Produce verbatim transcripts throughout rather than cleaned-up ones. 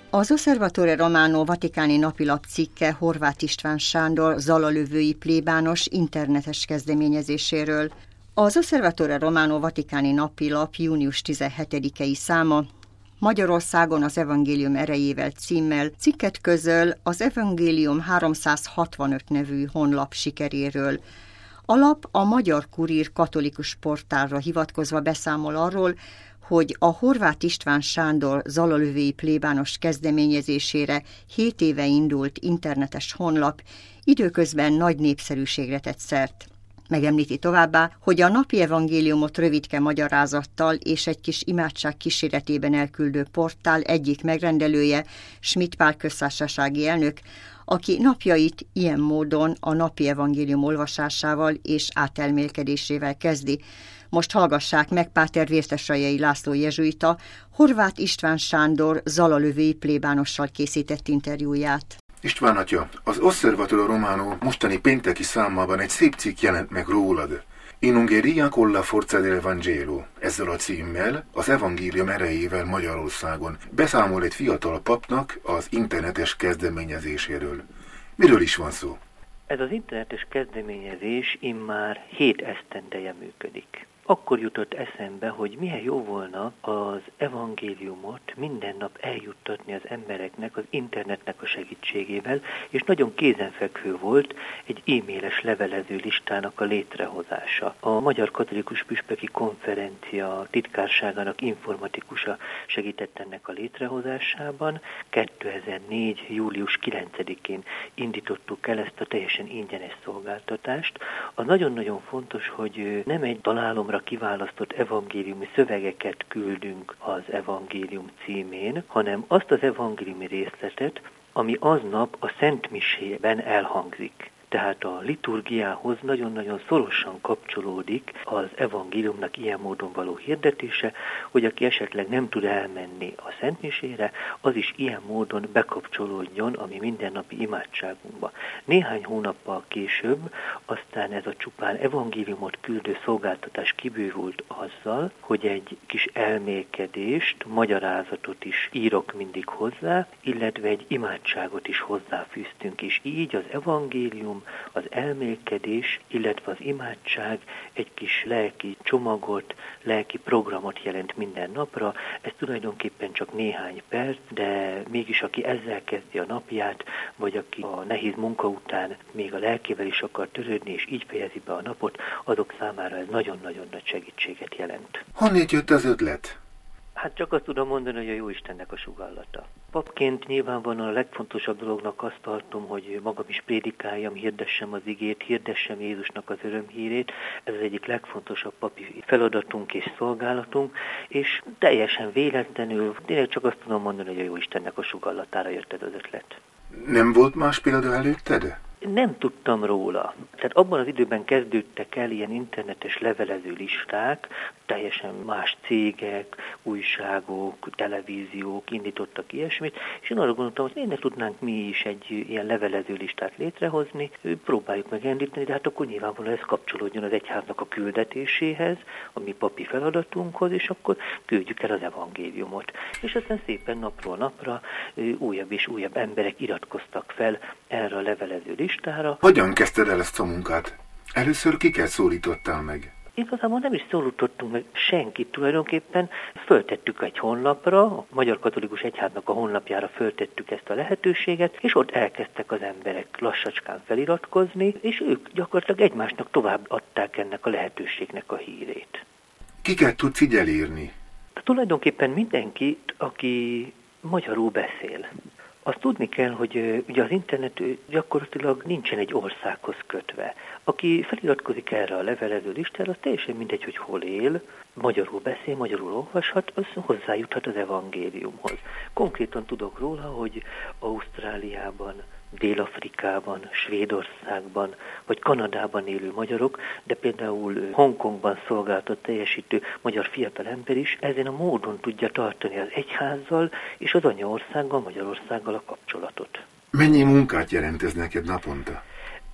Az Osservatore Romano vatikáni napilap cikke Horváth István Sándor zalalövői plébános internetes kezdeményezéséről. Az Osservatore Romano vatikáni napilap június tizenhetedikei száma Magyarországon az evangélium erejével címmel cikket közöl az Evangélium háromszázhatvanöt nevű honlap sikeréről. A lap a Magyar Kurír katolikus portálra hivatkozva beszámol arról, hogy a Horváth István Sándor zalalövői plébános kezdeményezésére hét éve indult internetes honlap időközben nagy népszerűségre tett szert. Megemlíti továbbá, hogy a napi evangéliumot rövidke magyarázattal és egy kis imádság kíséretében elküldő portál egyik megrendelője, Schmidt Pál köztársasági elnök, aki napjait ilyen módon a napi evangélium olvasásával és átelmélkedésével kezdi. Most hallgassák meg Páter Vértesrajai László jezsuita, Horváth István Sándor zalalövői plébánossal készített interjúját. István atya, az Osservatore Romano mostani pénteki számában egy szép cikk jelent meg rólad. In Ungheria con la forza del Vangelo, ezzel a címmel, az evangélium erejével Magyarországon beszámol egy fiatal papnak az internetes kezdeményezéséről. Miről is van szó? Ez az internetes kezdeményezés immár hét esztendeje működik. Akkor jutott eszembe, hogy milyen jó volna az evangéliumot minden nap eljuttatni az embereknek az internetnek a segítségével, és nagyon kézenfekvő volt egy e-mailes levelező listának a létrehozása. A Magyar Katolikus Püspöki Konferencia titkárságának informatikusa segített ennek a létrehozásában. kétezer-négy. július kilencedikén indítottuk el ezt a teljesen ingyenes szolgáltatást. Az nagyon-nagyon fontos, hogy nem egy találomra kiválasztott evangéliumi szövegeket küldünk az evangélium címén, hanem azt az evangéliumi részletet, ami aznap a szentmisében elhangzik. Tehát a liturgiához nagyon-nagyon szorosan kapcsolódik az evangéliumnak ilyen módon való hirdetése, hogy aki esetleg nem tud elmenni a szentmisére, az is ilyen módon bekapcsolódjon a mi mindennapi imádságunkba. Néhány hónappal később aztán ez a csupán evangéliumot küldő szolgáltatás kibővült azzal, hogy egy kis elmélkedést, magyarázatot is írok mindig hozzá, illetve egy imádságot is hozzáfűztünk, és így az evangélium, az elmélkedés, illetve az imádság egy kis lelki csomagot, lelki programot jelent minden napra. Ez tulajdonképpen csak néhány perc, de mégis aki ezzel kezdi a napját, vagy aki a nehéz munka után még a lelkével is akar törődni, és így fejezi be a napot, azok számára ez nagyon-nagyon nagy segítséget jelent. Honnét jött az ötlet? Hát csak azt tudom mondani, hogy a Jóistennek a sugallata. Papként nyilvánvalóan a legfontosabb dolognak azt tartom, hogy magam is prédikáljam, hirdessem az igét, hirdessem Jézusnak az örömhírét. Ez az egyik legfontosabb papi feladatunk és szolgálatunk, és teljesen véletlenül, tényleg csak azt tudom mondani, hogy a Jóistennek a sugallatára jött ez az ötlet. Nem volt más példa előtted? Nem tudtam róla. Tehát abban az időben kezdődtek el ilyen internetes levelező listák, teljesen más cégek, újságok, televíziók indítottak ilyesmit, és én arra gondoltam, hogy miért ne tudnánk mi is egy ilyen levelező listát létrehozni, próbáljuk megindítani, de hát akkor nyilvánvalóan ez kapcsolódjon az egyháznak a küldetéséhez, a mi papi feladatunkhoz, és akkor küldjük el az evangéliumot. És aztán szépen napról napra újabb és újabb emberek iratkoztak fel erre a levelező listára. Hogyan kezdted el ezt a munkát? Először kiket szólítottál meg? Igazából nem is szólítottunk meg senkit tulajdonképpen. Föltettük egy honlapra, a Magyar Katolikus Egyháznak a honlapjára föltettük ezt a lehetőséget, és ott elkezdtek az emberek lassacskán feliratkozni, és ők gyakorlatilag egymásnak tovább adták ennek a lehetőségnek a hírét. Kiket tudsz így elírni? Tulajdonképpen mindenkit, aki magyarul beszél. Azt tudni kell, hogy ugye az internet gyakorlatilag nincsen egy országhoz kötve. Aki feliratkozik erre a levelező listára, az teljesen mindegy, hogy hol él, magyarul beszél, magyarul olvashat, az hozzájuthat az evangéliumhoz. Konkrétan tudok róla, hogy Ausztráliában, Dél-Afrikában, Svédországban vagy Kanadában élő magyarok, de például Hongkongban szolgáltat teljesítő magyar fiatalember is ezen a módon tudja tartani az egyházzal és az anyaországgal, Magyarországgal a kapcsolatot. Mennyi munkát jelent ez neked naponta?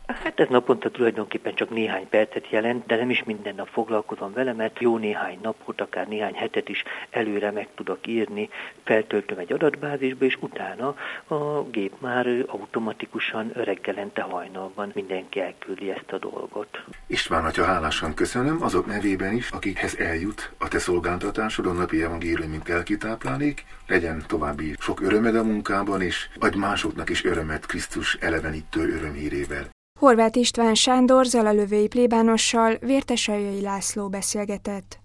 Hát ez naponta tulajdonképpen csak néhány percet jelent, de nem is minden nap foglalkozom vele, mert jó néhány napot, akár néhány hetet is előre meg tudok írni, feltöltöm egy adatbázisba, és utána a gép már automatikusan reggelente hajnalban mindenki elküldi ezt a dolgot. István atya, hálásan köszönöm azok nevében is, akikhez eljut a te szolgáltatásod, a napi evangélium, mint lelkitáplálék. Legyen további sok örömed a munkában, és adj másoknak is örömet Krisztus elevenítő örömhírével. Horváth István Sándor zalalövői plébánossal Vértesaljai László beszélgetett.